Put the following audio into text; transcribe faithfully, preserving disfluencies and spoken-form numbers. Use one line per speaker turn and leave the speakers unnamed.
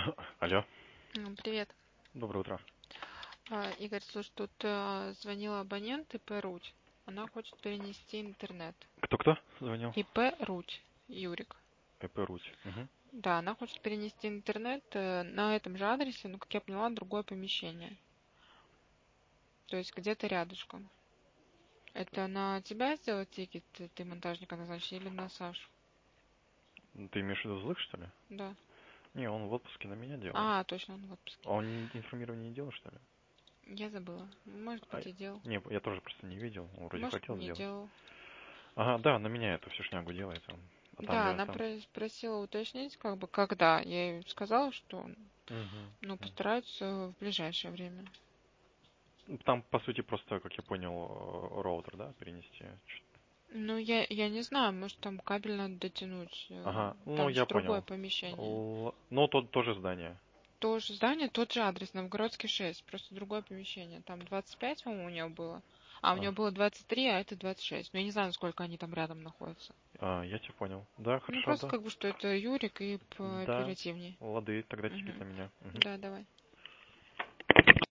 Алло,
М, Привет.
доброе утро.
А, Игорь, слушай, тут а, звонила абонент ИП Руть. Она хочет перенести интернет.
Кто-кто звонил?
ИП Руть, Юрик.
ЭП Руть. Мгм.
Да, она хочет перенести интернет э, на этом же адресе, но, как я поняла, другое помещение. То есть где-то рядышком. Это на тебя сделать тикет, ты, ты монтажника назначить, или на Сашу?
Ты имеешь в виду злых, что ли?
Да.
Не, он в отпуске на меня делает.
А, точно, он в отпуске.
А он не- информирование не делал, что ли?
Я забыла. Может
А,
быть, и делал.
не, я тоже просто не видел. Он вроде
Может,
хотел
не
сделать.
делал.
Ага, да, на меня эту всю шнягу делает он. А там
Да,
я
она
там...
прос- просила уточнить, как бы, когда. Я ей сказала, что,
Мгм.
ну,
Мгм.
постараются в ближайшее время.
Ну, там, по сути, просто, как я понял, э, роутер, да, перенести. Чё-
Ну, я, я не знаю, может, там кабель надо дотянуть. э,
Ага, ну,
Там же
я
другое
понял.
помещение.
Л- Ну, то, тоже здание.
То же здание, тот же адрес, Новгородский шесть, просто другое помещение. Там двадцать пять, по-моему, у нее было. А, у
А,
нее было двадцать три, а это двадцать шесть. Но я не знаю, насколько они там рядом находятся.
а, я тебя понял. Да,
Ну,
хорошо,
просто
да.
как бы, что это Юрик и
Да,
пооперативней.
лады, тогда тикет
Угу.
на меня. Мгм.
Да, давай.